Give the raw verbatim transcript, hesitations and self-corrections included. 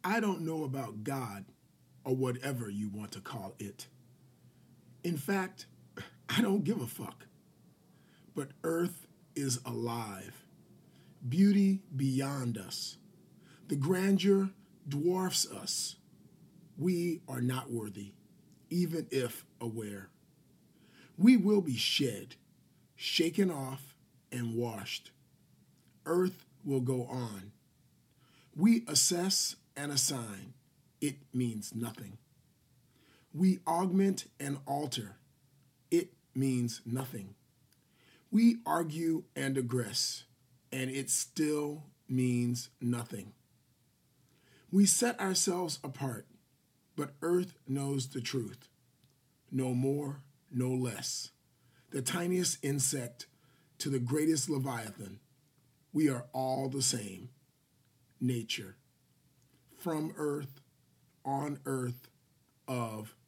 I don't know about God or whatever you want to call it. In fact, I don't give a fuck. But Earth is alive. Beauty beyond us. The grandeur dwarfs us. We are not worthy, even if aware. We will be shed, shaken off, and washed. Earth will go on. We assess and assign. It means nothing. We augment and alter. It means nothing. We argue and aggress, and it still means nothing. We set ourselves apart, but Earth knows the truth. No more, no less. The tiniest insect to the greatest leviathan. We are all the same. Nature. From Earth, on Earth, of